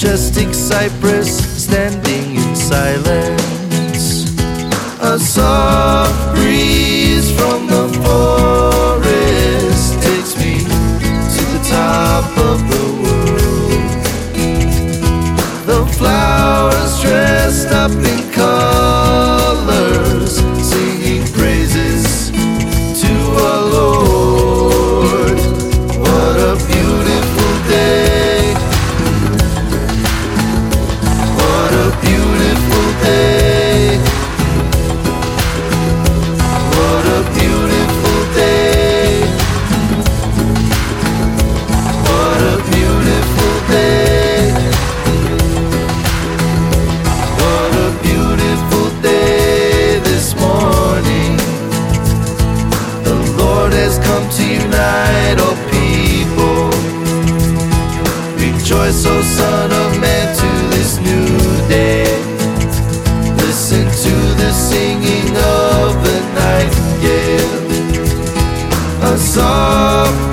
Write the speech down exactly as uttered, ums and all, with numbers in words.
majestic cypress standing in silence. A soft breeze from the forest takes me to the top of the world. The flowers dressed up in colors, singing praises to our Lord. What a beautiful day. What a beautiful day. What a beautiful day. What a beautiful day. What a beautiful day this morning. The Lord has come to unite all people. Rejoice, O Son of Man, to this new day. Listen to the singing of the nightingale. A soft